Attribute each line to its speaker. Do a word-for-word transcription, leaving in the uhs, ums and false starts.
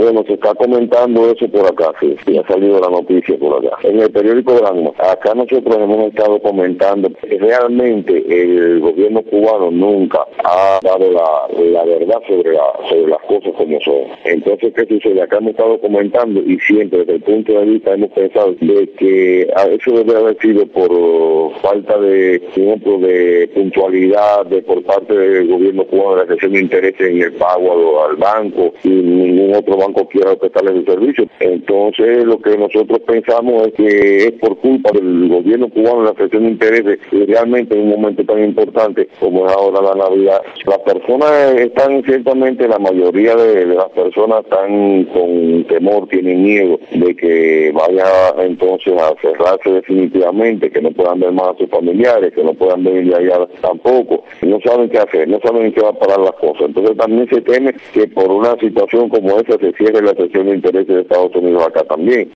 Speaker 1: Bueno, se está comentando eso por acá, sí, sí, ha salido la noticia por acá. En el periódico Granma, acá nosotros hemos estado comentando que realmente el gobierno cubano nunca ha dado la, la verdad sobre, la, sobre las cosas como son. Entonces, ¿qué sucede? Acá hemos estado comentando y siempre desde el punto de vista hemos pensado de que eso debe haber sido por falta de, por ejemplo, de puntualidad de por parte del gobierno cubano, de la gestión de intereses en el pago al banco y ningún otro banco quiera prestarle su servicio. Entonces, lo que nosotros pensamos es que es por culpa del gobierno cubano la gestión de intereses y realmente en un momento tan importante como es ahora la Navidad, las personas están ciertamente, la mayoría de, de las personas están con temor, tienen miedo de que vaya entonces a cerrarse definitivamente, que no puedan ver más a sus familiares, que no puedan venir de allá tampoco, no saben qué hacer, no saben en qué va a parar las cosas. Entonces también se teme que por una situación como esa se cierre la sesión de intereses de Estados Unidos acá también.